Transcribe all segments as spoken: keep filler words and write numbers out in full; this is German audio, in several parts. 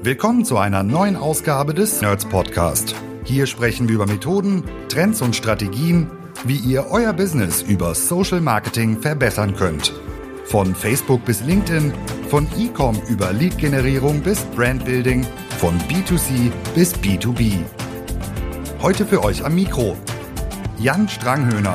Willkommen zu einer neuen Ausgabe des Nerds Podcast. Hier sprechen wir über Methoden, Trends und Strategien, wie ihr euer Business über Social Marketing verbessern könnt. Von Facebook bis LinkedIn, von E-Com über Lead-Generierung bis Brandbuilding, von B zwei C bis B zwei B. Heute für euch am Mikro Jan Stranghöhner.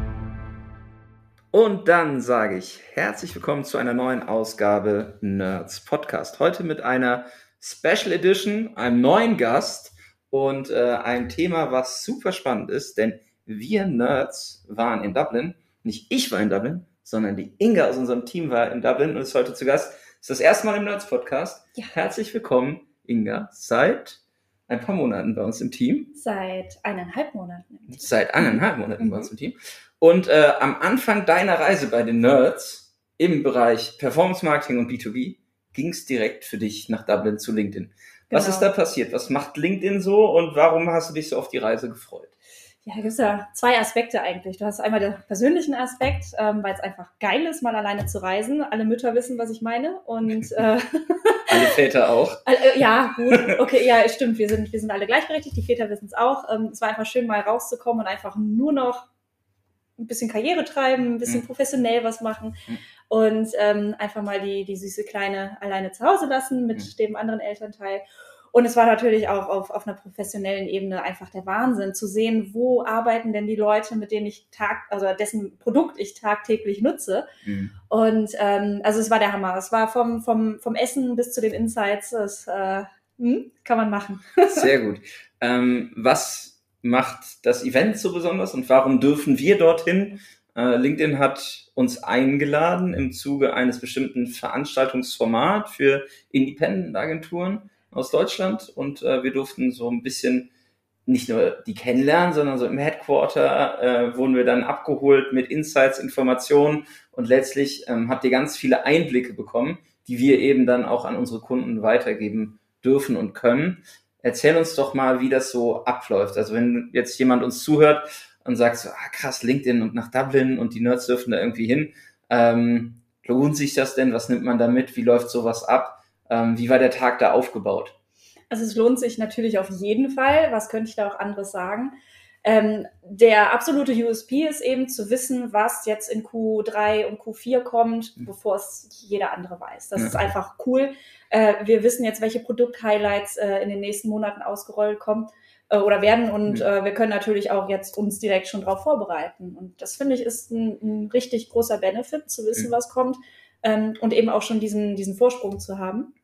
Und dann sage ich herzlich willkommen zu einer neuen Ausgabe Nerds Podcast. Heute mit einer Special Edition, einem neuen Gast und äh, ein Thema, was super spannend ist, denn wir Nerds waren in Dublin. Nicht ich war in Dublin, sondern die Inga aus unserem Team war in Dublin und ist heute zu Gast. Das ist das erste Mal im Nerds Podcast. Ja. Herzlich willkommen, Inga, seit ein paar Monaten bei uns im Team. Seit eineinhalb Monaten. Im Team. Seit eineinhalb Monaten mhm. bei uns im Team. Und äh, am Anfang deiner Reise bei den Nerds im Bereich Performance Marketing und B zwei B ging es direkt für dich nach Dublin zu LinkedIn. Was genau. ist da passiert? Was macht LinkedIn so und warum hast du dich so auf die Reise gefreut? Ja, da gibt es ja zwei Aspekte eigentlich. Du hast einmal den persönlichen Aspekt, ähm, weil es einfach geil ist, mal alleine zu reisen. Alle Mütter wissen, was ich meine. Und äh, alle Väter auch. äh, ja, gut. Okay, ja, stimmt. Wir sind, wir sind alle gleichberechtigt. Die Väter wissen es auch. Ähm, es war einfach schön, mal rauszukommen und einfach nur noch ein bisschen Karriere treiben, ein bisschen mhm. professionell was machen mhm. und ähm, einfach mal die, die süße Kleine alleine zu Hause lassen mit mhm. dem anderen Elternteil. Und es war natürlich auch auf, auf einer professionellen Ebene einfach der Wahnsinn, zu sehen, wo arbeiten denn die Leute, mit denen ich tag, also dessen Produkt ich tagtäglich nutze. Mhm. Und ähm, also es war der Hammer. Es war vom, vom, vom Essen bis zu den Insights, das äh, hm, kann man machen. Sehr gut. Ähm, was macht das Event so besonders und warum dürfen wir dorthin? Äh, LinkedIn hat uns eingeladen im Zuge eines bestimmten Veranstaltungsformats für Independent-Agenturen aus Deutschland und äh, wir durften so ein bisschen nicht nur die kennenlernen, sondern so im Headquarter äh, wurden wir dann abgeholt mit Insights, Informationen und letztlich ähm, habt ihr ganz viele Einblicke bekommen, die wir eben dann auch an unsere Kunden weitergeben dürfen und können. Erzähl uns doch mal, wie das so abläuft. Also wenn jetzt jemand uns zuhört und sagt so, ah krass, LinkedIn und nach Dublin und die Nerds dürfen da irgendwie hin. Ähm, lohnt sich das denn? Was nimmt man da mit? Wie läuft sowas ab? Ähm, wie war der Tag da aufgebaut? Also es lohnt sich natürlich auf jeden Fall. Was könnte ich da auch anderes sagen? Ähm, der absolute U S P ist eben zu wissen, was jetzt in Q drei und Q vier kommt, mhm. bevor es jeder andere weiß. Das ja. ist einfach cool. Äh, wir wissen jetzt, welche Produkt-Highlights äh, in den nächsten Monaten ausgerollt kommen äh, oder werden und mhm. äh, wir können natürlich auch jetzt uns direkt schon darauf vorbereiten. Und das, finde ich, ist ein, ein richtig großer Benefit, zu wissen, mhm. was kommt ähm, und eben auch schon diesen, diesen Vorsprung zu haben.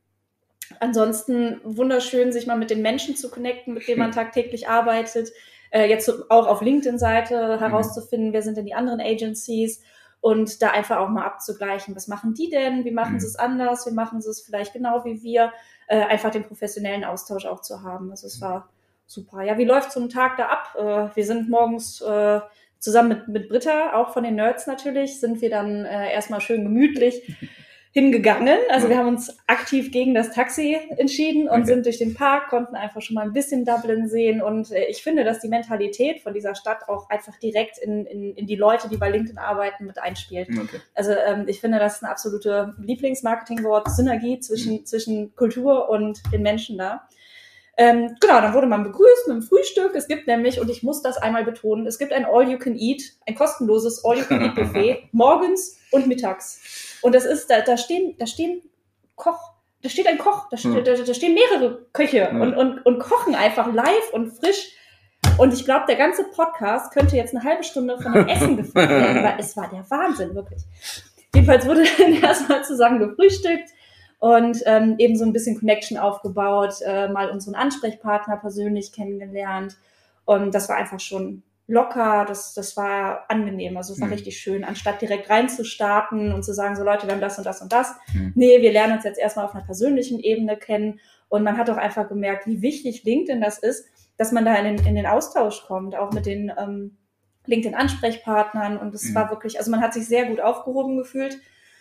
Ansonsten wunderschön, sich mal mit den Menschen zu connecten, mit denen man tagtäglich arbeitet. Äh, jetzt auch auf LinkedIn-Seite herauszufinden, mhm. wer sind denn die anderen Agencies und da einfach auch mal abzugleichen, was machen die denn, wie machen mhm. sie es anders, wie machen sie es vielleicht genau wie wir, äh, einfach den professionellen Austausch auch zu haben. Also es war super. Ja, wie läuft so ein Tag da ab? Äh, wir sind morgens äh, zusammen mit, mit Britta, auch von den Nerds natürlich, sind wir dann äh, erstmal schön gemütlich hingegangen. Also wir haben uns aktiv gegen das Taxi entschieden und okay. sind durch den Park, konnten einfach schon mal ein bisschen Dublin sehen und äh, ich finde, dass die Mentalität von dieser Stadt auch einfach direkt in, in, in die Leute, die bei LinkedIn arbeiten, mit einspielt. Okay. Also ähm, ich finde, das ist ein absolute Lieblingsmarketingwort, Synergie zwischen, mhm. zwischen Kultur und den Menschen da. Ähm, genau, dann wurde man begrüßt mit dem Frühstück. Es gibt nämlich, und ich muss das einmal betonen, es gibt ein All-You-Can-Eat, ein kostenloses All-You-Can-Eat-Buffet morgens und mittags. Und das ist, da, da stehen, da stehen Koch, da steht ein Koch, da, steht, da, da stehen mehrere Köche ja. und, und, und kochen einfach live und frisch. Und ich glaube, der ganze Podcast könnte jetzt eine halbe Stunde von dem Essen gefüllt werden, weil es war der Wahnsinn, wirklich. Jedenfalls wurde dann erstmal zusammen gefrühstückt und ähm, eben so ein bisschen Connection aufgebaut, äh, mal unseren Ansprechpartner persönlich kennengelernt. Und das war einfach schon locker, das, das war angenehm, also es war mhm. richtig schön, anstatt direkt reinzustarten und zu sagen, so Leute, wir haben das und das und das. Mhm. Nee, wir lernen uns jetzt erstmal auf einer persönlichen Ebene kennen und man hat auch einfach gemerkt, wie wichtig LinkedIn das ist, dass man da in den, in den Austausch kommt, auch mit den ähm, LinkedIn-Ansprechpartnern und es mhm. war wirklich, also man hat sich sehr gut aufgehoben gefühlt.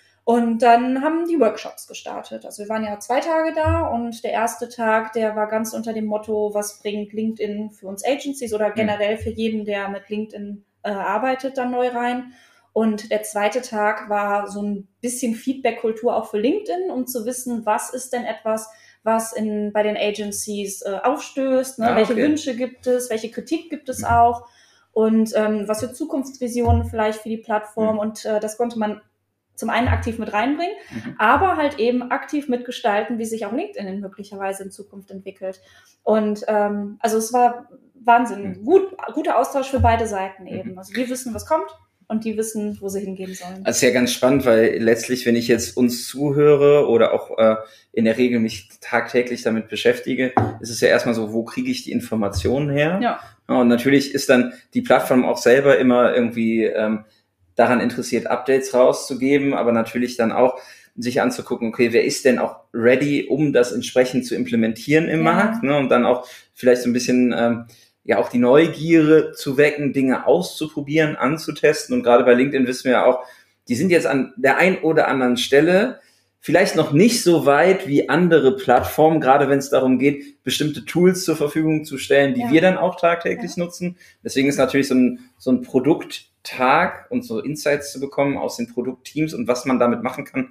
Und dann haben die Workshops gestartet. Also wir waren ja zwei Tage da und der erste Tag, der war ganz unter dem Motto, was bringt LinkedIn für uns Agencies oder generell für jeden, der mit LinkedIn äh, arbeitet, dann neu rein. Und der zweite Tag war so ein bisschen Feedback-Kultur auch für LinkedIn, um zu wissen, was ist denn etwas, was in, bei den Agencies äh, aufstößt, ne? Ah, welche okay. Wünsche gibt es, welche Kritik gibt es auch und ähm, was für Zukunftsvisionen vielleicht für die Plattform. Mhm. Und äh, das konnte man zum einen aktiv mit reinbringen, mhm. aber halt eben aktiv mitgestalten, wie sich auch LinkedIn möglicherweise in Zukunft entwickelt. Und ähm, also es war Wahnsinn. Mhm. Gut, guter Austausch für beide Seiten eben. Mhm. Also wir wissen, was kommt. Und die wissen, wo sie hingehen sollen. Das ist ja ganz spannend, weil letztlich, wenn ich jetzt uns zuhöre oder auch äh, in der Regel mich tagtäglich damit beschäftige, ist es ja erstmal so, wo kriege ich die Informationen her? Ja. Und natürlich ist dann die Plattform auch selber immer irgendwie ähm, daran interessiert, Updates rauszugeben, aber natürlich dann auch sich anzugucken, okay, wer ist denn auch ready, um das entsprechend zu implementieren im ja. Markt, ne? Und dann auch vielleicht so ein bisschen ähm, ja auch die Neugierde zu wecken, Dinge auszuprobieren, anzutesten. Und gerade bei LinkedIn wissen wir ja auch, die sind jetzt an der einen oder anderen Stelle vielleicht noch nicht so weit wie andere Plattformen, gerade wenn es darum geht, bestimmte Tools zur Verfügung zu stellen, die ja. wir dann auch tagtäglich ja. nutzen. Deswegen ist natürlich so ein, so ein Produkttag und so Insights zu bekommen aus den Produktteams und was man damit machen kann,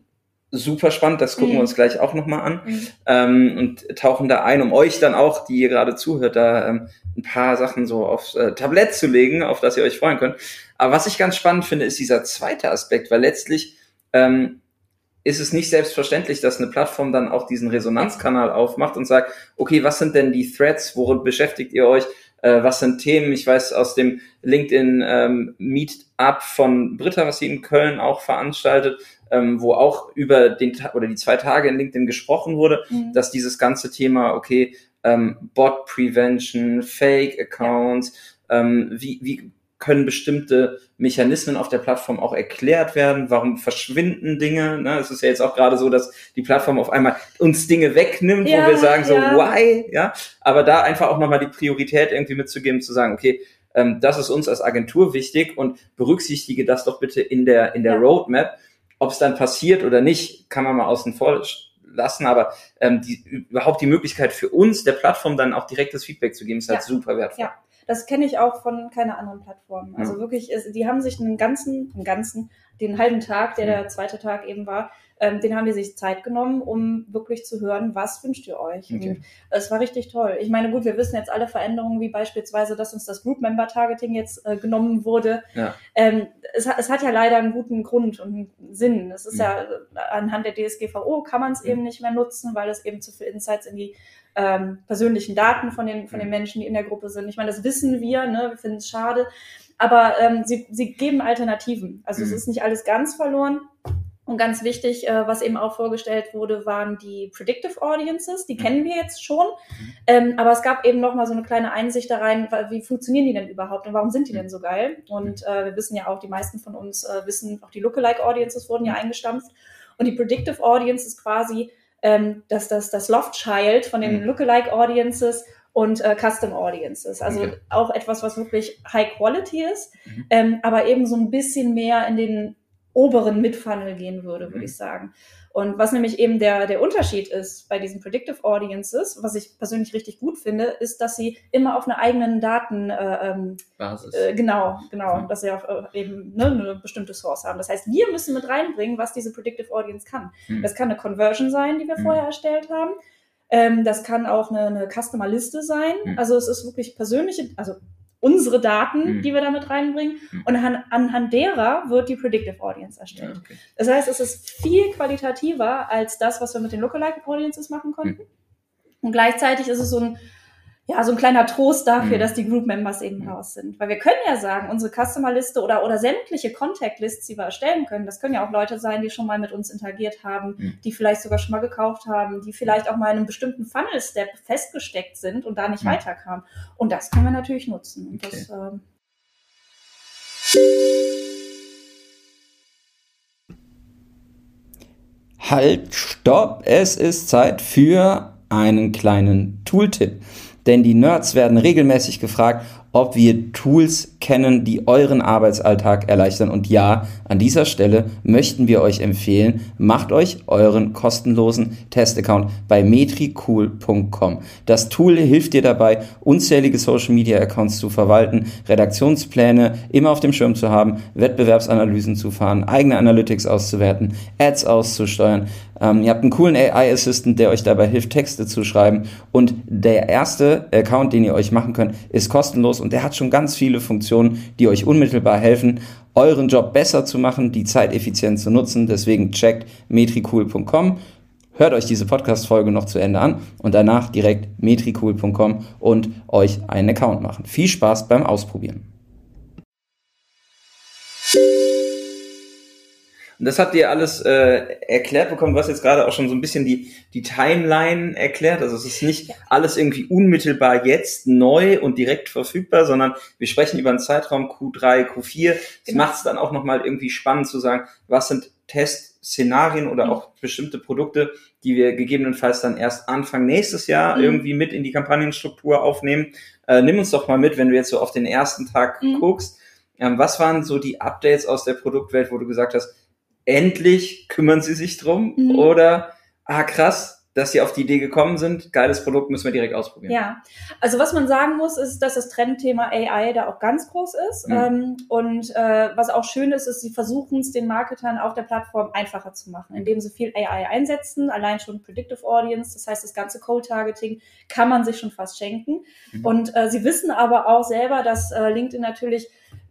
super spannend, das gucken mhm. wir uns gleich auch nochmal an mhm. ähm, und tauchen da ein, um euch dann auch, die ihr gerade zuhört, da ähm, ein paar Sachen so aufs äh, Tablett zu legen, auf das ihr euch freuen könnt. Aber was ich ganz spannend finde, ist dieser zweite Aspekt, weil letztlich ähm, ist es nicht selbstverständlich, dass eine Plattform dann auch diesen Resonanzkanal aufmacht und sagt, okay, was sind denn die Threads, worin beschäftigt ihr euch? Was sind Themen? Ich weiß aus dem LinkedIn ähm, Meetup von Britta, was sie in Köln auch veranstaltet, ähm, wo auch über den Ta- oder die zwei Tage in LinkedIn gesprochen wurde, mhm. dass dieses ganze Thema, okay, ähm, Bot Prevention, Fake Accounts, ähm, wie, wie können bestimmte Mechanismen auf der Plattform auch erklärt werden? Warum verschwinden Dinge? Ne? Es ist ja jetzt auch gerade so, dass die Plattform auf einmal uns Dinge wegnimmt, ja, wo wir sagen so, ja. why? Ja, aber da einfach auch nochmal die Priorität irgendwie mitzugeben, zu sagen, okay, ähm, das ist uns als Agentur wichtig und berücksichtige das doch bitte in der in der ja. Roadmap. Ob es dann passiert oder nicht, kann man mal außen vor lassen, aber ähm, die, überhaupt die Möglichkeit für uns, der Plattform dann auch direktes Feedback zu geben, ist halt ja. super wertvoll. Ja. Das kenne ich auch von keiner anderen Plattform. Also ja. wirklich, die haben sich einen ganzen, einen ganzen, den halben Tag, der der zweite Tag eben war, ähm, den haben die sich Zeit genommen, um wirklich zu hören, was wünscht ihr euch? Okay. Und es war richtig toll. Ich meine, gut, wir wissen jetzt alle Veränderungen, wie beispielsweise, dass uns das Group-Member-Targeting jetzt äh, genommen wurde. Ja. Ähm, es, es hat ja leider einen guten Grund und einen Sinn. Es ist ja, ja anhand der D S G V O kann man es ja. eben nicht mehr nutzen, weil es eben zu viel Insights in die ähm, persönlichen Daten von den von den Menschen, die in der Gruppe sind. Ich meine, das wissen wir, ne? Wir finden es schade. Aber ähm, sie, sie geben Alternativen. Also mhm. es ist nicht alles ganz verloren. Und ganz wichtig, äh, was eben auch vorgestellt wurde, waren die Predictive Audiences. Die kennen wir jetzt schon. Mhm. Ähm, aber es gab eben noch mal so eine kleine Einsicht da rein, wie funktionieren die denn überhaupt und warum sind die denn so geil? Und äh, wir wissen ja auch, die meisten von uns äh, wissen, auch die Lookalike Audiences wurden ja eingestampft. Und die Predictive Audience ist quasi ähm, das, das, das Love Child von den mhm. Lookalike Audiences und äh, Custom Audiences. Also okay. auch etwas, was wirklich High Quality ist, mhm. ähm, aber eben so ein bisschen mehr in den oberen Mid-Funnel gehen würde, würde mhm. ich sagen. Und was nämlich eben der, der Unterschied ist bei diesen Predictive Audiences, was ich persönlich richtig gut finde, ist, dass sie immer auf einer eigenen Daten, äh, ähm, Basis. Äh, genau, genau, mhm. dass sie auf, äh, eben ne, eine bestimmte Source haben. Das heißt, wir müssen mit reinbringen, was diese Predictive Audience kann. Mhm. Das kann eine Conversion sein, die wir mhm. vorher erstellt haben. Ähm, das kann auch eine, eine Customer-Liste sein. Mhm. Also es ist wirklich persönliche, also unsere Daten, mhm. die wir damit reinbringen. Mhm. Und an, anhand derer wird die Predictive Audience erstellt. Ja, okay. Das heißt, es ist viel qualitativer als das, was wir mit den Lookalike Audiences machen konnten. Mhm. Und gleichzeitig ist es so ein, ja, so ein kleiner Trost dafür, mhm. dass die Group Members eben mhm. raus sind. Weil wir können ja sagen, unsere Customer-Liste oder, oder sämtliche Contact-Lists, die wir erstellen können, das können ja auch Leute sein, die schon mal mit uns interagiert haben, mhm. die vielleicht sogar schon mal gekauft haben, die vielleicht auch mal in einem bestimmten Funnel-Step festgesteckt sind und da nicht mhm. weiterkamen. Und das können wir natürlich nutzen. Und okay. das, ähm Halt, stopp! Es ist Zeit für einen kleinen Tooltip. Denn die Nerds werden regelmäßig gefragt, ob wir Tools kennen, die euren Arbeitsalltag erleichtern. Und ja, an dieser Stelle möchten wir euch empfehlen, macht euch euren kostenlosen Testaccount bei metricool punkt com. Das Tool hilft dir dabei, unzählige Social-Media-Accounts zu verwalten, Redaktionspläne immer auf dem Schirm zu haben, Wettbewerbsanalysen zu fahren, eigene Analytics auszuwerten, Ads auszusteuern. Ähm, ihr habt einen coolen A I-Assistant, der euch dabei hilft, Texte zu schreiben. Und der erste Account, den ihr euch machen könnt, ist kostenlos und der hat schon ganz viele Funktionen, die euch unmittelbar helfen, euren Job besser zu machen, die Zeit effizient zu nutzen. Deswegen checkt metricool punkt com, hört euch diese Podcast-Folge noch zu Ende an und danach direkt metricool punkt com und euch einen Account machen. Viel Spaß beim Ausprobieren. Und das habt ihr alles äh, erklärt bekommen. Du hast jetzt gerade auch schon so ein bisschen die die Timeline erklärt. Also es ist nicht ja. alles irgendwie unmittelbar jetzt neu und direkt verfügbar, sondern wir sprechen über einen Zeitraum Q drei, Q vier. Das genau. macht es dann auch nochmal irgendwie spannend zu sagen, was sind Testszenarien oder mhm. auch bestimmte Produkte, die wir gegebenenfalls dann erst Anfang nächstes Jahr mhm. irgendwie mit in die Kampagnenstruktur aufnehmen. Äh, nimm uns doch mal mit, wenn du jetzt so auf den ersten Tag mhm. guckst. Ähm, was waren so die Updates aus der Produktwelt, wo du gesagt hast, endlich kümmern sie sich drum mhm. oder, ah krass, dass sie auf die Idee gekommen sind, geiles Produkt, müssen wir direkt ausprobieren. Ja, also was man sagen muss, ist, dass das Trendthema A I da auch ganz groß ist mhm. ähm, und äh, was auch schön ist, ist, sie versuchen es den Marketern auf der Plattform einfacher zu machen, indem sie viel A I einsetzen, allein schon Predictive Audience, das heißt, das ganze Cold-Targeting kann man sich schon fast schenken mhm. und äh, sie wissen aber auch selber, dass äh, LinkedIn natürlich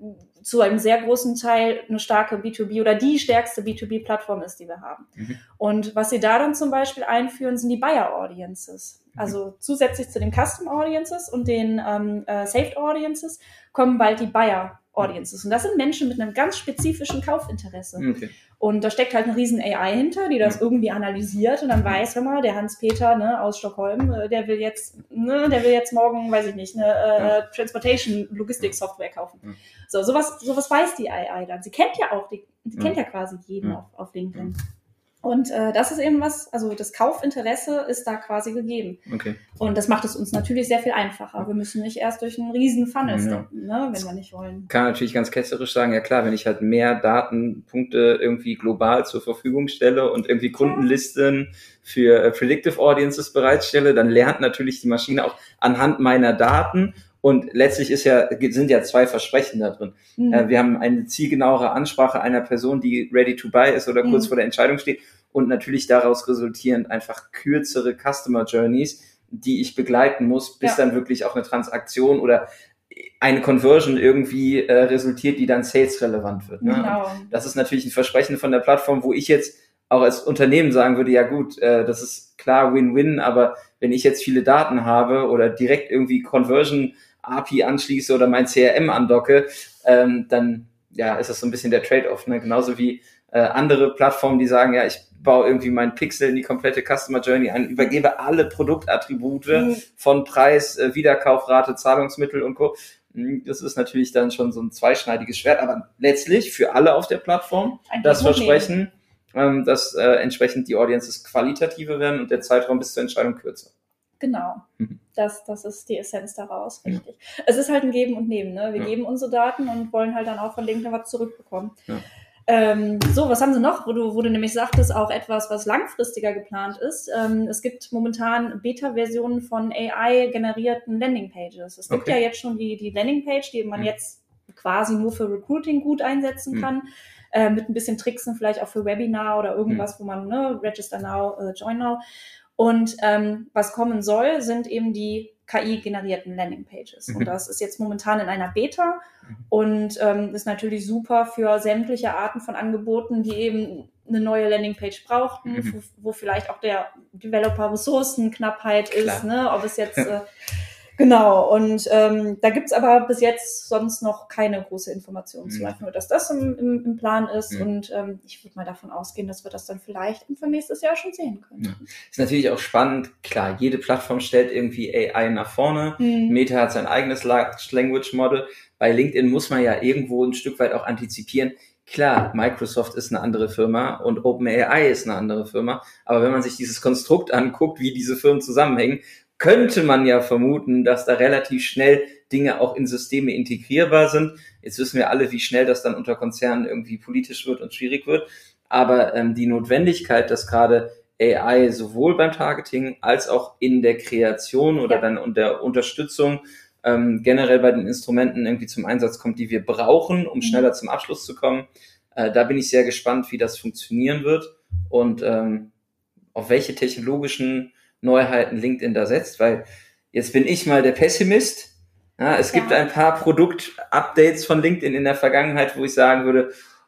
zu einem sehr großen Teil eine starke B zwei B oder die stärkste B zwei B-Plattform ist, die wir haben. Mhm. Und was sie da dann zum Beispiel einführen, sind die Buyer Audiences. Mhm. Also zusätzlich zu den Custom Audiences und den ähm, äh, Saved Audiences kommen bald die Buyer Audiences. Und das sind Menschen mit einem ganz spezifischen Kaufinteresse. Okay. Und da steckt halt eine riesen A I hinter, die das irgendwie analysiert und dann weiß, hör mal, der Hans-Peter ne, aus Stockholm, der will jetzt, ne, der will jetzt morgen, weiß ich nicht, eine äh, Transportation-Logistik-Software kaufen. Ja. So, sowas, sowas weiß die A I dann. Sie kennt ja auch, die, die ja. kennt ja quasi jeden ja. auf, auf LinkedIn. Ja. Und äh, das ist eben was, also das Kaufinteresse ist da quasi gegeben. Okay. Und das macht es uns natürlich sehr viel einfacher. Wir müssen nicht erst durch einen riesen Funnel stecken, ja. ne, wenn wir nicht wollen. Kann natürlich ganz ketzerisch sagen, ja klar, wenn ich halt mehr Datenpunkte irgendwie global zur Verfügung stelle und irgendwie Kundenlisten für äh, Predictive Audiences bereitstelle, dann lernt natürlich die Maschine auch anhand meiner Daten. Und letztlich ist ja, sind ja zwei Versprechen da drin. Mhm. Äh, wir haben eine zielgenauere Ansprache einer Person, die ready to buy ist oder kurz mhm. vor der Entscheidung steht. Und natürlich daraus resultierend einfach kürzere Customer Journeys, die ich begleiten muss, bis ja. dann wirklich auch eine Transaktion oder eine Conversion irgendwie äh, resultiert, die dann sales-relevant wird. Ne? Genau. Das ist natürlich ein Versprechen von der Plattform, wo ich jetzt auch als Unternehmen sagen würde, ja gut, äh, das ist klar Win-Win, aber wenn ich jetzt viele Daten habe oder direkt irgendwie Conversion A P I anschließe oder mein C R M andocke, ähm, dann ja ist das so ein bisschen der Trade-off. Ne? Genauso wie äh, andere Plattformen, die sagen, ja, ich baue irgendwie meinen Pixel in die komplette Customer Journey ein, übergebe alle Produktattribute mhm. von Preis, äh, Wiederkaufrate, Zahlungsmittel und Co. Das ist natürlich dann schon so ein zweischneidiges Schwert, aber letztlich für alle auf der Plattform ein das Versprechen, ähm, dass äh, entsprechend die Audiences qualitativer werden und der Zeitraum bis zur Entscheidung kürzer. Genau, mhm. das, das ist die Essenz daraus, richtig. Ja. Es ist halt ein Geben und Nehmen, ne? Wir ja. geben unsere Daten und wollen halt dann auch von LinkedIn was zurückbekommen. Ja. Ähm, so, was haben sie noch, wo du, wo du nämlich sagtest, auch etwas, was langfristiger geplant ist. Ähm, es gibt momentan Beta-Versionen von A I-generierten Landingpages. Es gibt okay. ja jetzt schon die, die Landingpage, die man mhm. jetzt quasi nur für Recruiting gut einsetzen mhm. kann, äh, mit ein bisschen Tricksen, vielleicht auch für Webinar oder irgendwas, mhm. wo man, ne, Register Now, äh, Join Now. Und ähm, was kommen soll, sind eben die K I-generierten Landingpages. Mhm. Und das ist jetzt momentan in einer Beta und ähm, ist natürlich super für sämtliche Arten von Angeboten, die eben eine neue Landingpage brauchten, mhm. wo, wo vielleicht auch der Developer-Ressourcenknappheit ist, ne? Ob es jetzt äh, genau, und ähm, da gibt's aber bis jetzt sonst noch keine große Information zu, einfach nur, dass das im, im, im Plan ist mhm. und ähm, ich würde mal davon ausgehen, dass wir das dann vielleicht Anfang nächstes Jahr schon sehen können. Ja. Ist natürlich auch spannend, klar, jede Plattform stellt irgendwie A I nach vorne, mhm. Meta hat sein eigenes Large Language Model, bei LinkedIn muss man ja irgendwo ein Stück weit auch antizipieren, klar, Microsoft ist eine andere Firma und OpenAI ist eine andere Firma, aber wenn man sich dieses Konstrukt anguckt, wie diese Firmen zusammenhängen, könnte man ja vermuten, dass da relativ schnell Dinge auch in Systeme integrierbar sind. Jetzt wissen wir alle, wie schnell das dann unter Konzernen irgendwie politisch wird und schwierig wird. Aber ähm, die Notwendigkeit, dass gerade A I sowohl beim Targeting als auch in der Kreation oder ja. dann und der Unterstützung ähm, generell bei den Instrumenten irgendwie zum Einsatz kommt, die wir brauchen, um schneller mhm. zum Abschluss zu kommen. Äh, da bin ich sehr gespannt, wie das funktionieren wird und ähm, auf welche technologischen Neuheiten LinkedIn da setzt, weil jetzt bin ich mal der Pessimist. Ja, es ja. gibt ein paar Produkt-Updates von LinkedIn in der Vergangenheit, wo ich sagen würde,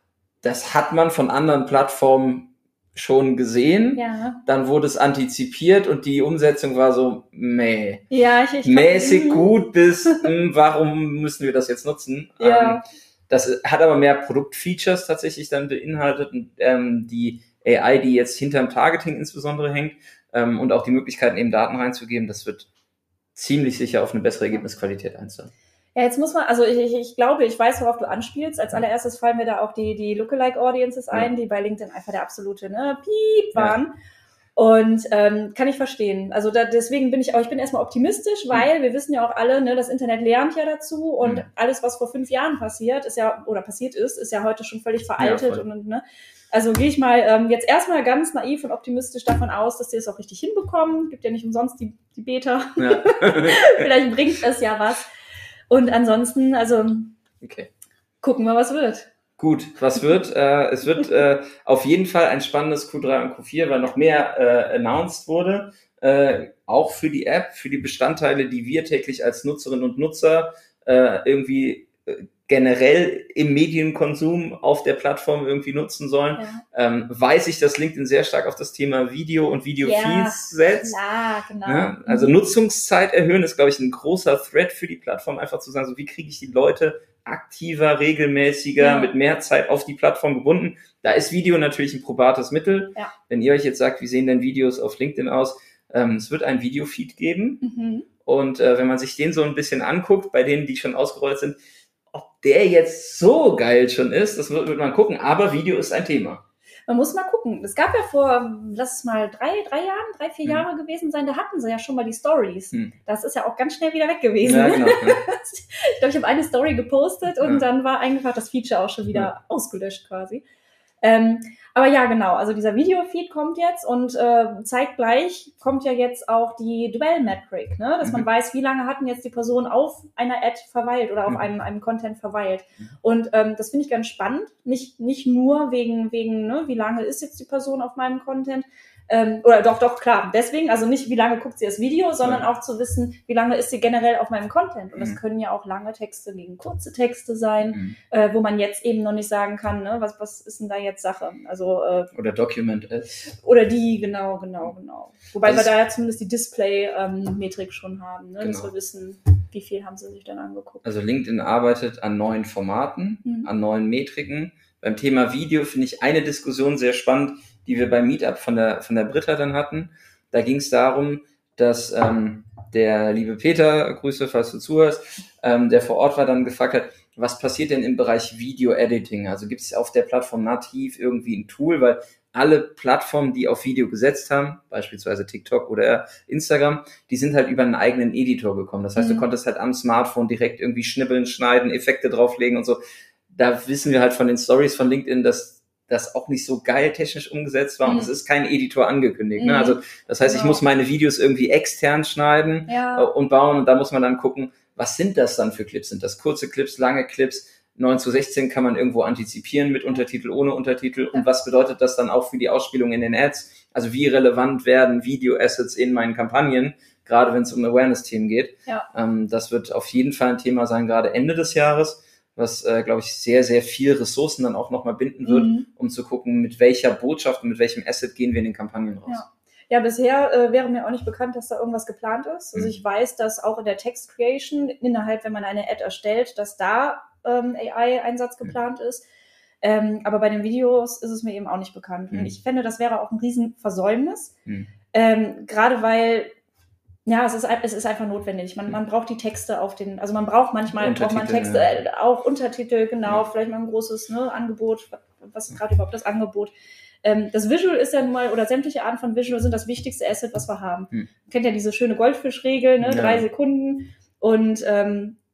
das hat man von anderen Plattformen schon gesehen, ja. dann wurde es antizipiert und die Umsetzung war so meh. Ja, ich, ich mäßig kann, gut bis, mh, warum müssen wir das jetzt nutzen? Ja. Ähm, das hat aber mehr Produktfeatures tatsächlich dann beinhaltet und ähm, die A I, die jetzt hinterm Targeting insbesondere hängt ähm, und auch die Möglichkeiten eben Daten reinzugeben, das wird ziemlich sicher auf eine bessere Ergebnisqualität einzahlen. Ja, jetzt muss man, also ich, ich, ich glaube, ich weiß, worauf du anspielst. Als allererstes fallen mir da auch die, die Lookalike-Audiences ein, ja. die bei LinkedIn einfach der absolute, ne, Piep waren. Ja. Und ähm, kann ich verstehen. Also da, deswegen bin ich auch, ich bin erstmal optimistisch, weil mhm. wir wissen ja auch alle, ne, das Internet lernt ja dazu und mhm. alles, was vor fünf Jahren passiert, ist ja, oder passiert ist, ist ja heute schon völlig veraltet. Ja, und, und ne. Also gehe ich mal ähm, jetzt erstmal ganz naiv und optimistisch davon aus, dass die es auch richtig hinbekommen. Gibt ja nicht umsonst die, die Beta. Ja. Vielleicht bringt es ja was. Und ansonsten, also okay. gucken wir, was wird. Gut, was wird? äh, es wird äh, auf jeden Fall ein spannendes Q drei und Q vier, weil noch mehr äh, announced wurde. Äh, auch für die App, für die Bestandteile, die wir täglich als Nutzerinnen und Nutzer äh, irgendwie äh, generell im Medienkonsum auf der Plattform irgendwie nutzen sollen, ja. ähm, weiß ich, dass LinkedIn sehr stark auf das Thema Video und Video-Feeds ja, setzt. Klar, genau. Ja, also mhm. Nutzungszeit erhöhen ist, glaube ich, ein großer Thread für die Plattform, einfach zu sagen, so wie kriege ich die Leute aktiver, regelmäßiger, ja. mit mehr Zeit auf die Plattform gebunden. Da ist Video natürlich ein probates Mittel. Ja. Wenn ihr euch jetzt sagt, wie sehen denn Videos auf LinkedIn aus? Ähm, es wird ein Video-Feed geben. Mhm. Und äh, wenn man sich den so ein bisschen anguckt, bei denen, die schon ausgerollt sind, ob der jetzt so geil schon ist, das wird, wird man gucken, aber Video ist ein Thema. Man muss mal gucken. Es gab ja vor, lass es mal drei, drei Jahren, drei, vier hm. Jahre gewesen sein, da hatten sie ja schon mal die Stories. Hm. Das ist ja auch ganz schnell wieder weg gewesen. Ja, genau, ja. Ich glaube, ich habe eine Story gepostet und ja. dann war einfach das Feature auch schon wieder ja. ausgelöscht quasi. Ähm, aber ja, genau, also dieser Video-Feed kommt jetzt und äh, zeitgleich kommt ja jetzt auch die Dwell-Metric, ne? Dass mhm. man weiß, wie lange hat denn jetzt die Person auf einer Ad verweilt oder auf mhm. einem, einem Content verweilt. Mhm. Und ähm, das finde ich ganz spannend, nicht nicht nur wegen, wegen ne, wie lange ist jetzt die Person auf meinem Content, ähm, oder doch, doch, klar, deswegen, also nicht, wie lange guckt sie das Video, sondern ja. auch zu wissen, wie lange ist sie generell auf meinem Content. Und das mhm. können ja auch lange Texte gegen kurze Texte sein, mhm. äh, wo man jetzt eben noch nicht sagen kann, ne, was, was ist denn da jetzt Sache? Also äh, oder Document Ads. Oder die, genau, genau, genau. Wobei das wir da ja zumindest die Display-Metrik ähm, schon haben, ne, genau. dass wir wissen, wie viel haben sie sich dann angeguckt. Also LinkedIn arbeitet an neuen Formaten, mhm. an neuen Metriken. Beim Thema Video finde ich eine Diskussion sehr spannend, die wir beim Meetup von der von der Britta dann hatten. Da ging es darum, dass ähm, der liebe Peter, Grüße, falls du zuhörst, ähm, der vor Ort war, dann gefragt hat, was passiert denn im Bereich Video-Editing? Also gibt es auf der Plattform nativ irgendwie ein Tool, weil alle Plattformen, die auf Video gesetzt haben, beispielsweise TikTok oder Instagram, die sind halt über einen eigenen Editor gekommen. Das heißt, mhm. du konntest halt am Smartphone direkt irgendwie schnibbeln, schneiden, Effekte drauflegen und so. Da wissen wir halt von den Stories von LinkedIn, dass das auch nicht so geil technisch umgesetzt war und es mhm. ist kein Editor angekündigt. Mhm. Ne? Also das heißt, genau. ich muss meine Videos irgendwie extern schneiden ja. und bauen und da muss man dann gucken, was sind das dann für Clips? Sind das kurze Clips, lange Clips? neun zu sechzehn kann man irgendwo antizipieren mit Untertitel, ohne Untertitel und ja. was bedeutet das dann auch für die Ausspielung in den Ads? Also wie relevant werden Video-Assets in meinen Kampagnen, gerade wenn es um Awareness-Themen geht? Ja. Ähm, das wird auf jeden Fall ein Thema sein, gerade Ende des Jahres, was, äh, glaube ich, sehr, sehr viel Ressourcen dann auch nochmal binden wird, mhm. um zu gucken, mit welcher Botschaft und mit welchem Asset gehen wir in den Kampagnen raus. Ja, ja bisher äh, wäre mir auch nicht bekannt, dass da irgendwas geplant ist. Also mhm. ich weiß, dass auch in der Text Creation innerhalb, wenn man eine Ad erstellt, dass da ähm, A I-Einsatz geplant mhm. ist. Ähm, aber bei den Videos ist es mir eben auch nicht bekannt. Mhm. Und ich fände, das wäre auch ein Riesenversäumnis. Mhm. Ähm, gerade weil Ja, es ist, es ist einfach notwendig. Man, man braucht die Texte auf den, also man braucht manchmal braucht man Texte, ja. äh, auch Untertitel, genau, ja. vielleicht mal ein großes ne, Angebot. Was ist gerade überhaupt das Angebot? Ähm, das Visual ist ja nun mal, oder sämtliche Arten von Visual sind das wichtigste Asset, was wir haben. Hm. Man kennt ja diese schöne Goldfischregel, ne, ja. drei Sekunden. Und ähm,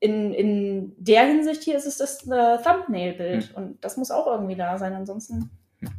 in, in der Hinsicht hier ist es das äh, Thumbnail-Bild. Hm. Und das muss auch irgendwie da sein. Ansonsten,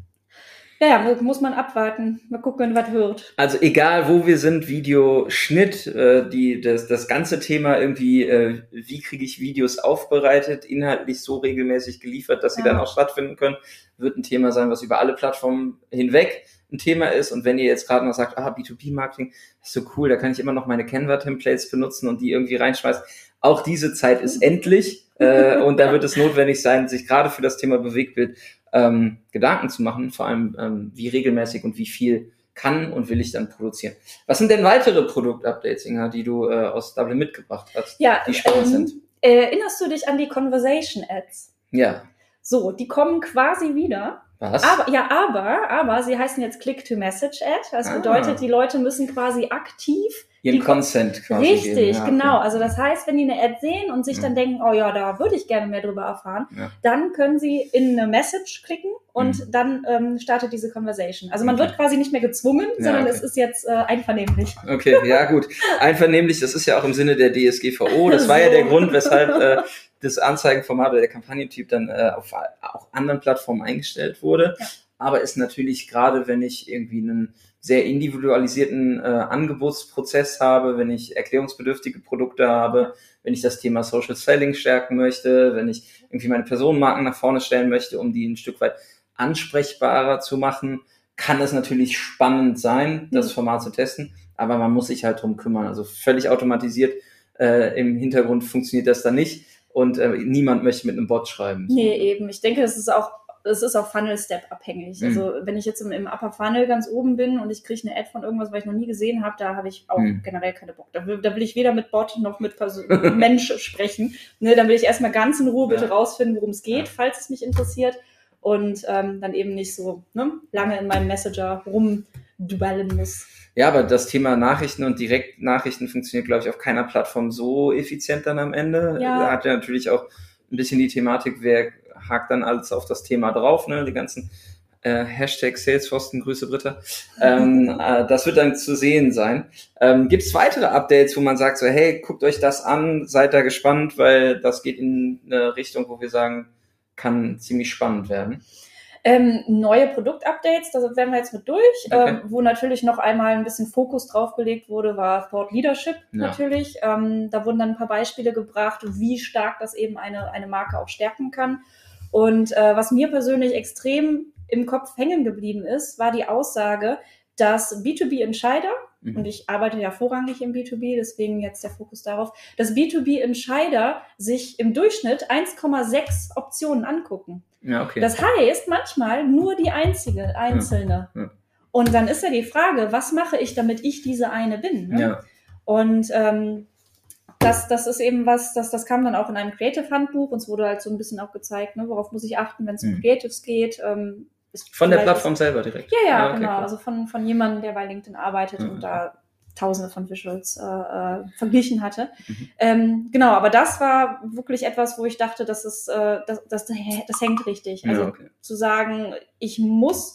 ja, ja, muss man abwarten. Mal gucken, was wird. Also egal, wo wir sind, Video, Schnitt, äh, die, das, das ganze Thema irgendwie, äh, wie kriege ich Videos aufbereitet, inhaltlich so regelmäßig geliefert, dass sie ja. dann auch stattfinden können, wird ein Thema sein, was über alle Plattformen hinweg ein Thema ist. Und wenn ihr jetzt gerade noch sagt, ah, B zwei B-Marketing, ist so cool, da kann ich immer noch meine Canva-Templates benutzen und die irgendwie reinschmeißen. Auch diese Zeit ist endlich äh, und da wird es notwendig sein, sich gerade für das Thema Bewegtbild ähm, Gedanken zu machen, vor allem ähm, wie regelmäßig und wie viel kann und will ich dann produzieren. Was sind denn weitere Produktupdates, Inga, die du äh, aus Dublin mitgebracht hast, ja, die spannend ähm, sind? Erinnerst du dich an die Conversation Ads? Ja. So, die kommen quasi wieder. Was? Aber, ja, aber, aber sie heißen jetzt Click-to-Message-Ad. Das ah. bedeutet, die Leute müssen quasi aktiv ihren Consent quasi Richtig, geben. Ja, genau. okay. Also das heißt, wenn die eine Ad sehen und sich mhm. dann denken, oh ja, da würde ich gerne mehr drüber erfahren, ja. dann können sie in eine Message klicken und mhm. dann ähm, startet diese Conversation. Also man okay. wird quasi nicht mehr gezwungen, ja, sondern okay. es ist jetzt äh, einvernehmlich. Okay, ja gut. Einvernehmlich, das ist ja auch im Sinne der D S G V O. Das war so. ja der Grund, weshalb äh, das Anzeigenformat oder der Kampagnentyp dann äh, auf auch anderen Plattformen eingestellt wurde. Ja. Aber ist natürlich gerade, wenn ich irgendwie einen sehr individualisierten äh, Angebotsprozess habe, wenn ich erklärungsbedürftige Produkte habe, wenn ich das Thema Social Selling stärken möchte, wenn ich irgendwie meine Personenmarken nach vorne stellen möchte, um die ein Stück weit ansprechbarer zu machen, kann es natürlich spannend sein, das Format zu testen, aber man muss sich halt drum kümmern. Also völlig automatisiert äh, im Hintergrund funktioniert das dann nicht und äh, niemand möchte mit einem Bot schreiben. So. Nee, eben. Ich denke, es ist auch Es ist auch Funnel-Step abhängig. Mhm. Also wenn ich jetzt im, im Upper Funnel ganz oben bin und ich kriege eine Ad von irgendwas, was ich noch nie gesehen habe, da habe ich auch mhm. generell keine Bock. Da will, da will ich weder mit Bot noch mit Person, Mensch sprechen. Ne, dann will ich erstmal ganz in Ruhe bitte ja. rausfinden, worum es geht, ja. falls es mich interessiert. Und ähm, dann eben nicht so ne, lange in meinem Messenger rumdwellen muss. Ja, aber das Thema Nachrichten und Direktnachrichten funktioniert, glaube ich, auf keiner Plattform so effizient dann am Ende. Ja. Da hat ja natürlich auch ein bisschen die Thematik, wer hakt dann alles auf das Thema drauf, ne, die ganzen äh, Hashtag Salesforce, Grüße Britta. Ähm, äh, das wird dann zu sehen sein. Ähm, gibt es weitere Updates, wo man sagt so, hey, guckt euch das an, seid da gespannt, weil das geht in eine Richtung, wo wir sagen, kann ziemlich spannend werden. Ähm, neue Produktupdates, da wären wir jetzt mit durch, okay. ähm, wo natürlich noch einmal ein bisschen Fokus drauf gelegt wurde, war Thought Leadership ja. natürlich. Ähm, da wurden dann ein paar Beispiele gebracht, wie stark das eben eine, eine Marke auch stärken kann. Und äh, was mir persönlich extrem im Kopf hängen geblieben ist, war die Aussage, dass B zwei B-Entscheider, mhm. und ich arbeite ja vorrangig im B zwei B, deswegen jetzt der Fokus darauf, dass B zwei B-Entscheider sich im Durchschnitt eins Komma sechs Optionen angucken. Ja, okay. Das heißt manchmal nur die einzige, einzelne. Ja, ja. Und dann ist ja die Frage, was mache ich, damit ich diese eine bin? Ne? Ja. Und ähm, das, das ist eben was, das, das kam dann auch in einem Creative-Handbuch, uns wurde halt so ein bisschen auch gezeigt, ne, worauf muss ich achten, wenn es um mhm. Creatives geht. Ähm, von der Plattform ist, selber direkt? Ja, ja, ah, okay, genau. Cool. Also von, von jemandem, der bei LinkedIn arbeitet mhm. und da tausende von Visuals äh, äh, verglichen hatte. Mhm. Ähm, genau, aber das war wirklich etwas, wo ich dachte, das ist, äh, das, das, das hängt richtig. Also ja, okay. zu sagen, ich muss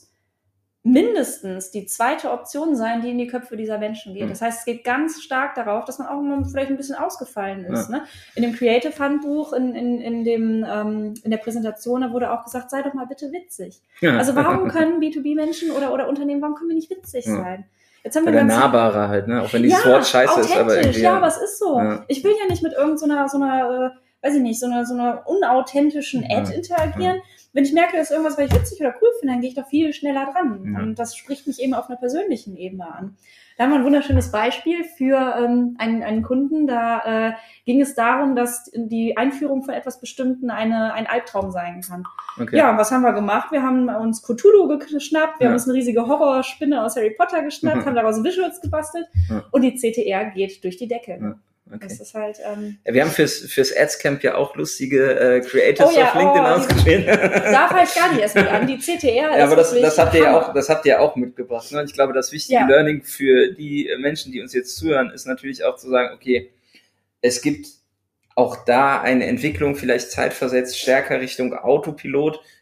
mindestens die zweite Option sein, die in die Köpfe dieser Menschen geht. Mhm. Das heißt, es geht ganz stark darauf, dass man auch mal vielleicht ein bisschen ausgefallen ist. Ja. Ne? In dem Creative-Handbuch, in, in, in, dem, ähm, in der Präsentation, da wurde auch gesagt, sei doch mal bitte witzig. Ja. Also warum können B zwei B-Menschen oder, oder Unternehmen, warum können wir nicht witzig ja. sein? Jetzt haben wir ganz nahbarer halt, ne? Auch wenn dieses ja, Wort scheiße ist. Aber irgendwie, ja, aber es ist so. Ja. Ich will ja nicht mit irgendeiner, so einer, äh, weiß ich nicht, so einer, so einer unauthentischen Ad ja. interagieren. Ja. Wenn ich merke, dass irgendwas, was ich witzig oder cool finde, dann gehe ich doch viel schneller dran. Ja. Und das spricht mich eben auf einer persönlichen Ebene an. Da haben wir ein wunderschönes Beispiel für ähm, einen, einen Kunden. Da äh, ging es darum, dass die Einführung von etwas Bestimmten eine, ein Albtraum sein kann. Okay. Ja, und was haben wir gemacht? Wir haben uns Cthulhu geschnappt, wir ja. haben uns eine riesige Horrorspinne aus Harry Potter geschnappt, mhm. haben daraus Visuals gebastelt ja. und die C T R geht durch die Decke. Ja. Okay. Das ist halt, ähm, ja, wir haben fürs, fürs Adscamp ja auch lustige äh, Creatives oh ja, auf LinkedIn oh, ausgeschrieben. Da fange ich gar nicht erst mit an. Die C T R ist ja, aber das, das habt ihr ja auch, das habt ihr ja auch mitgebracht. Ne? Und ich glaube, das wichtige ja. Learning für die Menschen, die uns jetzt zuhören, ist natürlich auch zu sagen, okay, es gibt auch da eine Entwicklung, vielleicht zeitversetzt stärker Richtung Autopilot,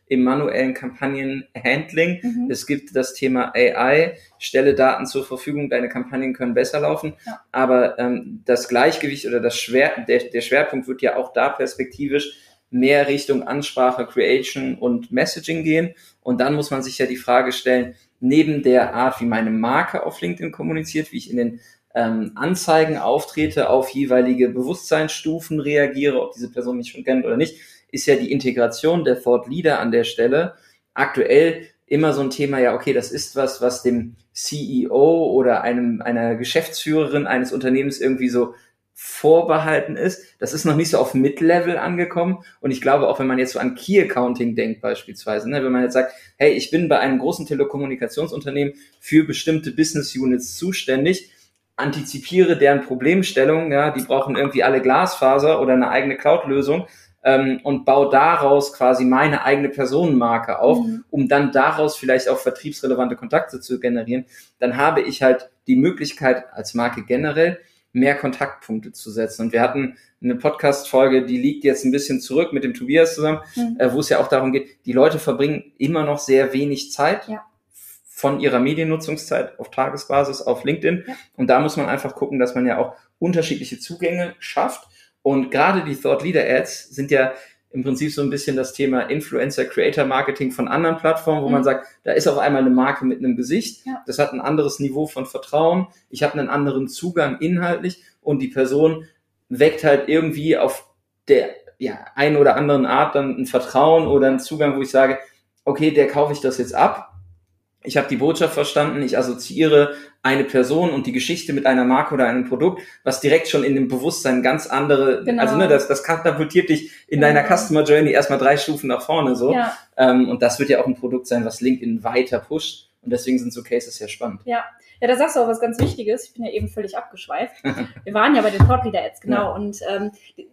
im manuellen Kampagnenhandling. Mhm. Es gibt das Thema A I, stelle Daten zur Verfügung, deine Kampagnen können besser laufen. Ja. Aber ähm, das Gleichgewicht oder das Schwer, der, der Schwerpunkt wird ja auch da perspektivisch mehr Richtung Ansprache, Creation und Messaging gehen. Und dann muss man sich ja die Frage stellen, neben der Art, wie meine Marke auf LinkedIn kommuniziert, wie ich in den ähm, Anzeigen auftrete, auf jeweilige Bewusstseinsstufen reagiere, ob diese Person mich schon kennt oder nicht, ist ja die Integration der Thought Leader an der Stelle aktuell immer so ein Thema, ja, okay, das ist was, was dem C E O oder einem einer Geschäftsführerin eines Unternehmens irgendwie so vorbehalten ist. Das ist noch nicht so auf Mid-Level angekommen. Und ich glaube, auch wenn man jetzt so an Key Accounting denkt beispielsweise, ne, wenn man jetzt sagt, hey, ich bin bei einem großen Telekommunikationsunternehmen für bestimmte Business Units zuständig, antizipiere deren Problemstellung, ja, die brauchen irgendwie alle Glasfaser oder eine eigene Cloud-Lösung, ähm, und baue daraus quasi meine eigene Personenmarke auf, mhm. um dann daraus vielleicht auch vertriebsrelevante Kontakte zu generieren, dann habe ich halt die Möglichkeit als Marke generell, mehr Kontaktpunkte zu setzen. Und wir hatten eine Podcast-Folge, die liegt jetzt ein bisschen zurück mit dem Tobias zusammen, mhm. äh, wo es ja auch darum geht, die Leute verbringen immer noch sehr wenig Zeit ja. von ihrer Mediennutzungszeit auf Tagesbasis auf LinkedIn. Ja. Und da muss man einfach gucken, dass man ja auch unterschiedliche Zugänge schafft. Und gerade die Thought Leader Ads sind ja im Prinzip so ein bisschen das Thema Influencer-Creator-Marketing von anderen Plattformen, wo mhm. man sagt, da ist auf einmal eine Marke mit einem Gesicht, ja. das hat ein anderes Niveau von Vertrauen, ich habe einen anderen Zugang inhaltlich und die Person weckt halt irgendwie auf der ja, einen oder anderen Art dann ein Vertrauen oder einen Zugang, wo ich sage, okay, der kaufe ich das jetzt ab, ich habe die Botschaft verstanden, ich assoziiere eine Person und die Geschichte mit einer Marke oder einem Produkt, was direkt schon in dem Bewusstsein ganz andere, genau. also ne, das, das katapultiert dich in genau. deiner Customer Journey erstmal drei Stufen nach vorne so. Ja. Ähm, und das wird ja auch ein Produkt sein, was LinkedIn weiter pusht. Und deswegen sind so Cases ja spannend. Ja, ja, da sagst du auch was ganz Wichtiges. Ich bin ja eben völlig abgeschweift. Wir waren ja bei den Thought Leader Ads, genau. Ja. Und ähm,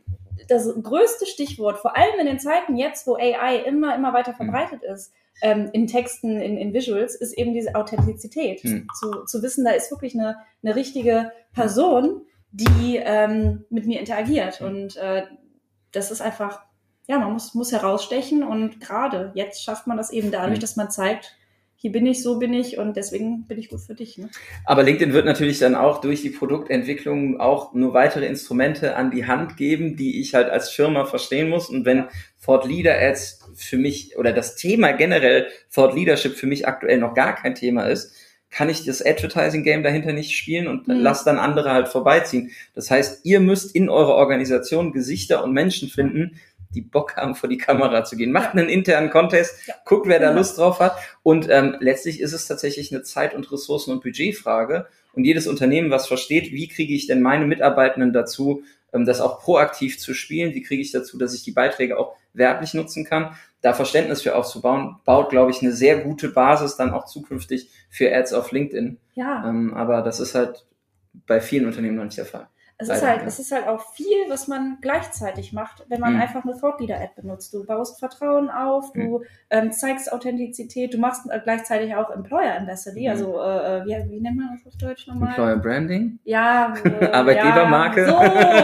das größte Stichwort, vor allem in den Zeiten jetzt, wo A I immer, immer weiter verbreitet mhm. ist, ähm, in Texten, in, in Visuals, ist eben diese Authentizität. Mhm. Zu, zu wissen, da ist wirklich eine, eine richtige Person, die ähm, mit mir interagiert. Mhm. Und äh, das ist einfach, ja, man muss, muss herausstechen. Und gerade jetzt schafft man das eben dadurch, mhm. dass man zeigt, hier bin ich, so bin ich und deswegen bin ich gut für dich. Ne? Aber LinkedIn wird natürlich dann auch durch die Produktentwicklung auch nur weitere Instrumente an die Hand geben, die ich halt als Firma verstehen muss. Und wenn Thought Leader Ads für mich oder das Thema generell Thought Leadership für mich aktuell noch gar kein Thema ist, kann ich das Advertising-Game dahinter nicht spielen und mhm. lasse dann andere halt vorbeiziehen. Das heißt, ihr müsst in eurer Organisation Gesichter und Menschen finden, die Bock haben, vor die Kamera zu gehen. Macht ja. einen internen Contest, ja. guckt, wer da ja. Lust drauf hat. Und ähm, letztlich ist es tatsächlich eine Zeit- und Ressourcen- und Budgetfrage. Und jedes Unternehmen, was versteht, wie kriege ich denn meine Mitarbeitenden dazu, ähm, das auch proaktiv zu spielen, wie kriege ich dazu, dass ich die Beiträge auch werblich nutzen kann, da Verständnis für aufzubauen, baut, glaube ich, eine sehr gute Basis dann auch zukünftig für Ads auf LinkedIn. Ja. Ähm, aber das ist halt bei vielen Unternehmen noch nicht der Fall. Es ist, halt, es ist halt auch viel, was man gleichzeitig macht, wenn man mhm. einfach eine Thought Leader Ad benutzt. Du baust Vertrauen auf, du mhm. ähm, zeigst Authentizität, du machst äh, gleichzeitig auch Employer Ambassador, mhm. also äh, wie, wie nennt man das auf Deutsch nochmal? Employer Branding? Ja. Äh, Arbeitgebermarke? Ja,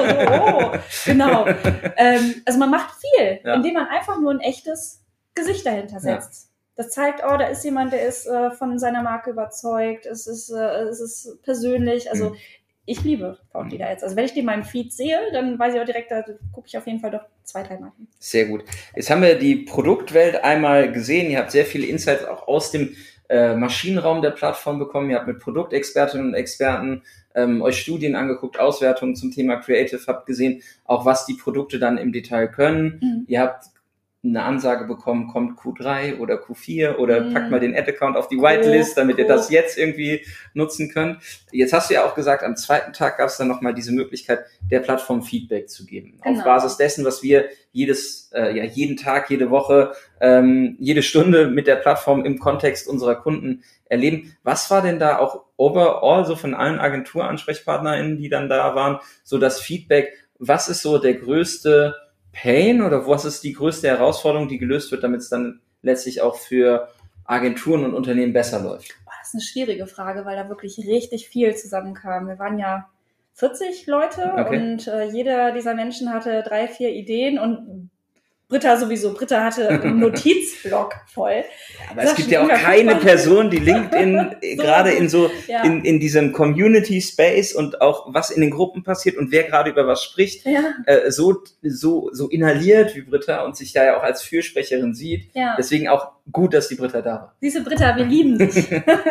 so, so, genau. ähm, also man macht viel, ja. indem man einfach nur ein echtes Gesicht dahinter setzt. Ja. Das zeigt, oh, da ist jemand, der ist äh, von seiner Marke überzeugt, es ist, äh, es ist persönlich, also mhm. ich liebe Thought Leader Ads. Also wenn ich die in meinem Feed sehe, dann weiß ich auch direkt, da gucke ich auf jeden Fall doch zwei, drei Mal hin. Sehr gut. Jetzt haben wir die Produktwelt einmal gesehen. Ihr habt sehr viele Insights auch aus dem äh, Maschinenraum der Plattform bekommen. Ihr habt mit Produktexpertinnen und Experten ähm, euch Studien angeguckt, Auswertungen zum Thema Creative, habt gesehen, auch was die Produkte dann im Detail können. Mhm. Ihr habt eine Ansage bekommen, kommt Q drei oder Q vier oder mm. packt mal den Ad-Account auf die Whitelist, damit cool. ihr das jetzt irgendwie nutzen könnt. Jetzt hast du ja auch gesagt, am zweiten Tag gab es dann nochmal diese Möglichkeit, der Plattform Feedback zu geben. Genau. Auf Basis dessen, was wir jedes, äh, ja, jeden Tag, jede Woche, ähm, jede Stunde mit der Plattform im Kontext unserer Kunden erleben. Was war denn da auch overall, so von allen Agenturansprechpartnerinnen, die dann da waren, so das Feedback? Was ist so der größte Pain oder was ist die größte Herausforderung, die gelöst wird, damit es dann letztlich auch für Agenturen und Unternehmen besser läuft? Boah, das ist eine schwierige Frage, weil da wirklich richtig viel zusammenkam. Wir waren ja vierzig Leute okay. und äh, jeder dieser Menschen hatte drei, vier Ideen und Britta sowieso. Britta hatte einen Notizblock voll. Ja, aber es gibt ja auch keine Person, die LinkedIn so, gerade in so, ja. in, in diesem Community Space und auch was in den Gruppen passiert und wer gerade über was spricht, ja. äh, so, so, so inhaliert wie Britta und sich da ja auch als Fürsprecherin sieht. Ja. Deswegen auch gut, dass die Britta da war. Siehste, Britta, wir lieben dich.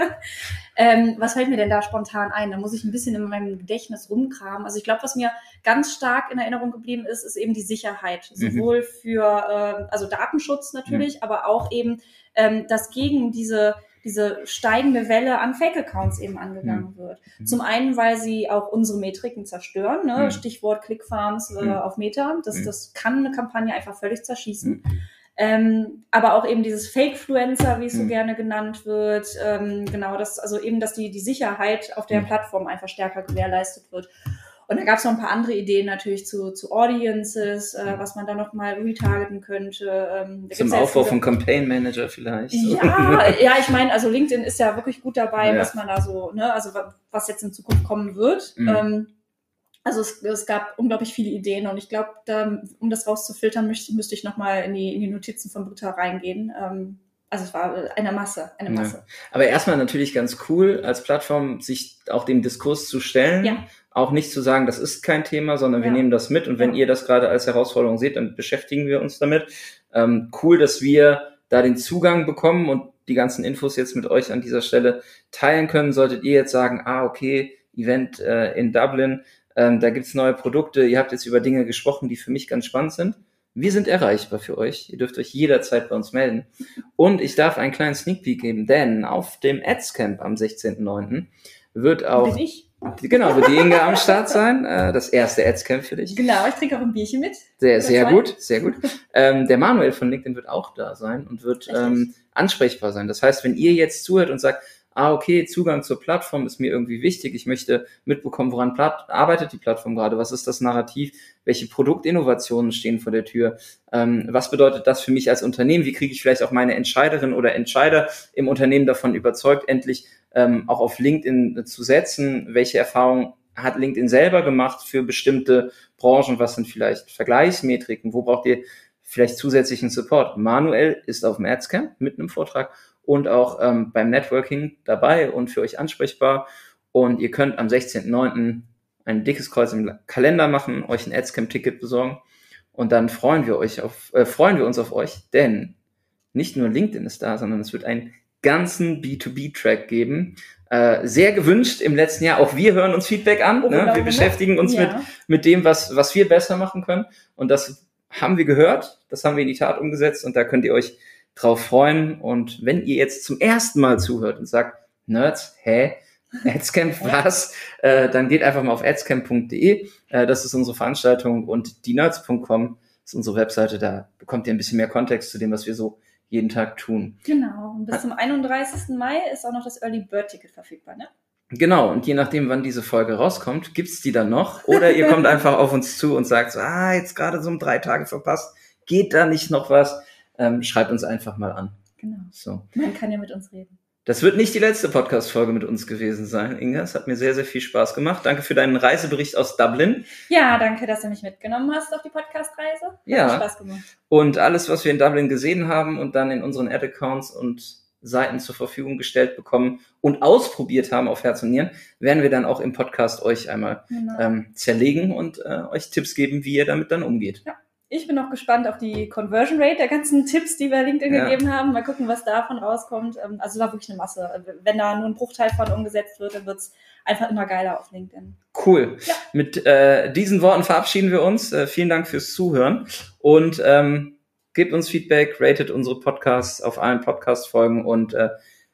ähm, was fällt mir denn da spontan ein? Da muss ich ein bisschen in meinem Gedächtnis rumkramen. Also ich glaube, was mir ganz stark in Erinnerung geblieben ist, ist eben die Sicherheit. Sowohl mhm. für, äh, also Datenschutz natürlich, mhm. aber auch eben, ähm, dass gegen diese diese steigende Welle an Fake-Accounts eben angegangen mhm. wird. Mhm. Zum einen, weil sie auch unsere Metriken zerstören, ne? Mhm. Stichwort Clickfarms äh, mhm. auf Meta. Das, mhm. das kann eine Kampagne einfach völlig zerschießen. Mhm. Ähm, aber auch eben dieses Fake-Fluencer, wie es so mhm. gerne genannt wird. Ähm, genau, das, also eben, dass die, die Sicherheit auf der mhm. Plattform einfach stärker gewährleistet wird. Und da gab es noch ein paar andere Ideen natürlich zu, zu Audiences, äh, was man da noch mal retargeten könnte. Ähm, Zum Aufbau vom Campaign Manager vielleicht. Ja, ja, ich meine, also LinkedIn ist ja wirklich gut dabei, ja. was man da so, ne, also was jetzt in Zukunft kommen wird. Mhm. Ähm, also es, es gab unglaublich viele Ideen und ich glaube, um das rauszufiltern, müsste, müsste ich noch mal in die, in die Notizen von Britta reingehen. Ähm, Also es war eine Masse, eine Masse. Ja. Aber erstmal natürlich ganz cool, als Plattform sich auch dem Diskurs zu stellen. Ja. Auch nicht zu sagen, das ist kein Thema, sondern wir ja. nehmen das mit. Und wenn ja. ihr das gerade als Herausforderung seht, dann beschäftigen wir uns damit. Ähm, cool, dass wir da den Zugang bekommen und die ganzen Infos jetzt mit euch an dieser Stelle teilen können. Solltet ihr jetzt sagen, ah, okay, Event äh, in Dublin, ähm, da gibt's neue Produkte. Ihr habt jetzt über Dinge gesprochen, die für mich ganz spannend sind. Wir sind erreichbar für euch. Ihr dürft euch jederzeit bei uns melden. Und ich darf einen kleinen Sneak Peek geben, denn auf dem Ads-Camp am sechzehnten neunten wird auch... Bin ich? Genau, wird die Inga am Start sein. Äh, das erste Ads-Camp für dich. Genau, ich trinke auch ein Bierchen mit. Sehr, sehr gut, sehr gut. Ähm, der Manuel von LinkedIn wird auch da sein und wird ähm, ansprechbar sein. Das heißt, wenn ihr jetzt zuhört und sagt, ah, okay, Zugang zur Plattform ist mir irgendwie wichtig. Ich möchte mitbekommen, woran Platt- arbeitet die Plattform gerade? Was ist das Narrativ? Welche Produktinnovationen stehen vor der Tür? Ähm, was bedeutet das für mich als Unternehmen? Wie kriege ich vielleicht auch meine Entscheiderin oder Entscheider im Unternehmen davon überzeugt, endlich ähm, auch auf LinkedIn zu setzen? Welche Erfahrungen hat LinkedIn selber gemacht für bestimmte Branchen? Was sind vielleicht Vergleichsmetriken? Wo braucht ihr vielleicht zusätzlichen Support? Manuel ist auf dem Ads-Camp mit einem Vortrag und auch ähm, beim Networking dabei und für euch ansprechbar. Und ihr könnt am sechzehnten neunten ein dickes Kreuz im Kalender machen, euch ein Adscamp-Ticket besorgen und dann freuen wir euch auf, äh, freuen wir uns auf euch, denn nicht nur LinkedIn ist da, sondern es wird einen ganzen B zwei B-Track geben. Äh, sehr gewünscht im letzten Jahr. Auch wir hören uns Feedback an. Oh, ne? Wir beschäftigen uns ja. mit, mit dem, was, was wir besser machen können. Und das haben wir gehört, das haben wir in die Tat umgesetzt und da könnt ihr euch drauf freuen. Und wenn ihr jetzt zum ersten Mal zuhört und sagt, Nerds, hä? Adscamp, was? äh, dann geht einfach mal auf adscamp punkt de. Äh, das ist unsere Veranstaltung und die nerds punkt com ist unsere Webseite. Da bekommt ihr ein bisschen mehr Kontext zu dem, was wir so jeden Tag tun. Genau. Und bis zum einunddreißigsten Mai ist auch noch das Early Bird Ticket verfügbar, ne? Genau. Und je nachdem, wann diese Folge rauskommt, gibt's die dann noch. Oder ihr kommt einfach auf uns zu und sagt so, ah, jetzt gerade so um drei Tage verpasst. Geht da nicht noch was? Ähm, schreibt uns einfach mal an. Genau. So. Man kann ja mit uns reden. Das wird nicht die letzte Podcast-Folge mit uns gewesen sein, Inga. Es hat mir sehr, sehr viel Spaß gemacht. Danke für deinen Reisebericht aus Dublin. Ja, danke, dass du mich mitgenommen hast auf die Podcast-Reise. Hat ja. Spaß gemacht. Und alles, was wir in Dublin gesehen haben und dann in unseren Ad-Accounts und Seiten zur Verfügung gestellt bekommen und ausprobiert haben auf Herz und Nieren, werden wir dann auch im Podcast euch einmal genau. ähm, zerlegen und äh, euch Tipps geben, wie ihr damit dann umgeht. Ja. Ich bin auch gespannt auf die Conversion Rate der ganzen Tipps, die wir LinkedIn ja. gegeben haben. Mal gucken, was davon rauskommt. Also es war wirklich eine Masse. Wenn da nur ein Bruchteil von umgesetzt wird, dann wird's einfach immer geiler auf LinkedIn. Cool. Ja. Mit äh, diesen Worten verabschieden wir uns. Äh, vielen Dank fürs Zuhören. Und ähm, gebt uns Feedback, ratet unsere Podcasts auf allen Podcast-Folgen und äh,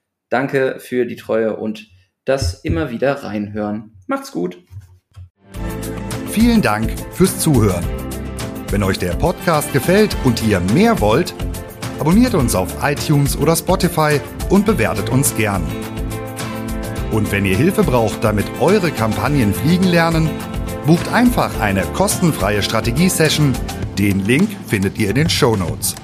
danke für die Treue und das immer wieder reinhören. Macht's gut. Vielen Dank fürs Zuhören. Wenn euch der Podcast gefällt und ihr mehr wollt, abonniert uns auf iTunes oder Spotify und bewertet uns gern. Und wenn ihr Hilfe braucht, damit eure Kampagnen fliegen lernen, bucht einfach eine kostenfreie Strategie-Session. Den Link findet ihr in den Shownotes.